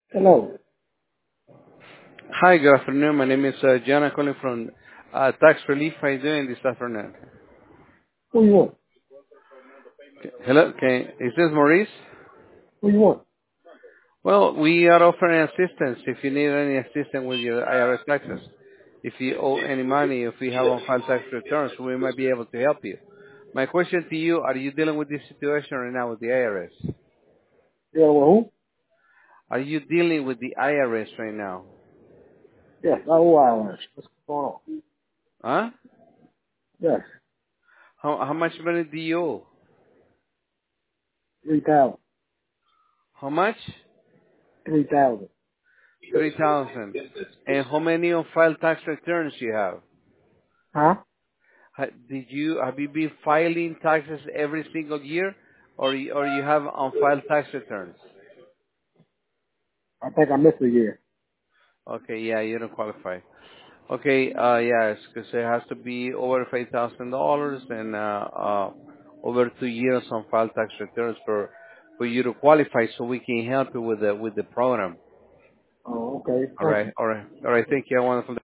Hello. Hi, good afternoon. My name is John. I'm calling from Tax Relief. How are you doing this afternoon? Who you want? Hello, is this Maurice? Who you want? Well, we are offering assistance if you need any assistance with your IRS taxes. If you owe any money, if we have on-file tax returns, we might be able to help you. My question to you, are you dealing with this situation right now with the IRS? Yeah, well, who? Are you dealing with the IRS right now? Yes, I owe hours. What's going on? Huh? Yes, How much money do you owe? 3,000. How much? 3,000. 3,000. And how many on-file tax returns you have? Huh? Have you been filing taxes every single year, or you have on-file tax returns? I think I missed a year. Okay, yeah, you don't qualify. Okay, yes, because it has to be over $5,000 and over 2 years on-file tax returns for you to qualify, so we can help you with the program. Oh, okay. All Thank you. right, all right, all right. Thank you. I want to